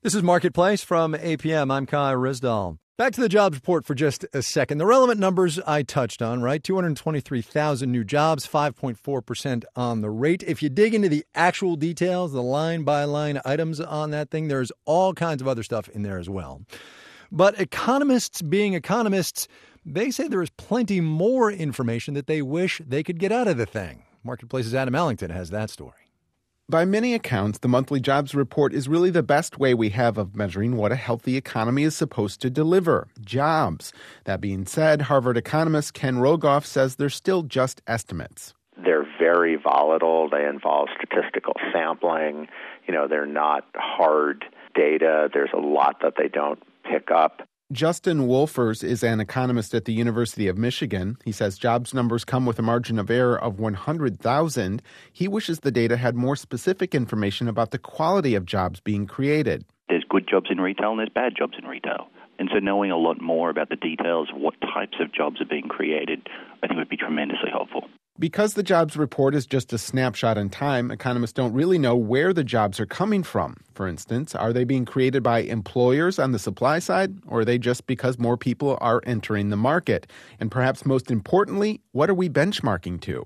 This is Marketplace from APM. I'm Kai Rizdal. Back to the jobs report for just a second. The relevant numbers I touched on, right? 223,000 new jobs, 5.4% on the rate. If you dig into the actual details, the line-by-line items on that thing, there's all kinds of other stuff in there as well. But economists being economists, they say there is plenty more information that they wish they could get out of the thing. Marketplace's Adam Allington has that story. By many accounts, the monthly jobs report is really the best way we have of measuring what a healthy economy is supposed to deliver, jobs. That being said, Harvard economist Ken Rogoff says they're still just estimates. They're very volatile. They involve statistical sampling. They're not hard data. There's a lot that they don't pick up. Justin Wolfers is an economist at the University of Michigan. He says jobs numbers come with a margin of error of 100,000. He wishes the data had more specific information about the quality of jobs being created. There's good jobs in retail and there's bad jobs in retail. And so knowing a lot more about the details of what types of jobs are being created, I think would be tremendously helpful. Because the jobs report is just a snapshot in time, economists don't really know where the jobs are coming from. For instance, are they being created by employers on the supply side, or are they just because more people are entering the market? And perhaps most importantly, what are we benchmarking to?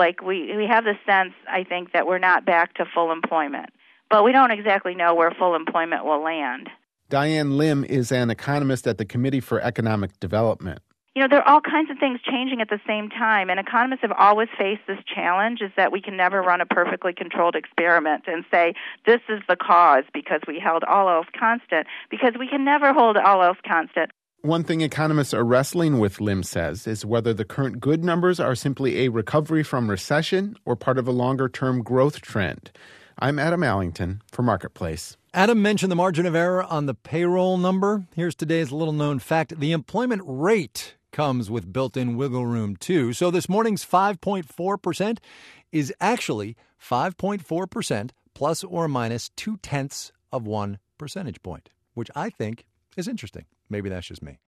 We have the sense, I think, that we're not back to full employment. But we don't exactly know where full employment will land. Diane Lim is an economist at the Committee for Economic Development. There are all kinds of things changing at the same time, and economists have always faced this challenge, is that we can never run a perfectly controlled experiment and say, this is the cause because we held all else constant, because we can never hold all else constant. One thing economists are wrestling with, Lim says, is whether the current good numbers are simply a recovery from recession or part of a longer-term growth trend. I'm Adam Allington for Marketplace. Adam mentioned the margin of error on the payroll number. Here's today's little-known fact. The employment rate comes with built-in wiggle room, too. So this morning's 5.4% is actually 5.4% plus or minus 0.2 of 1 percentage point, which I think is interesting. Maybe that's just me.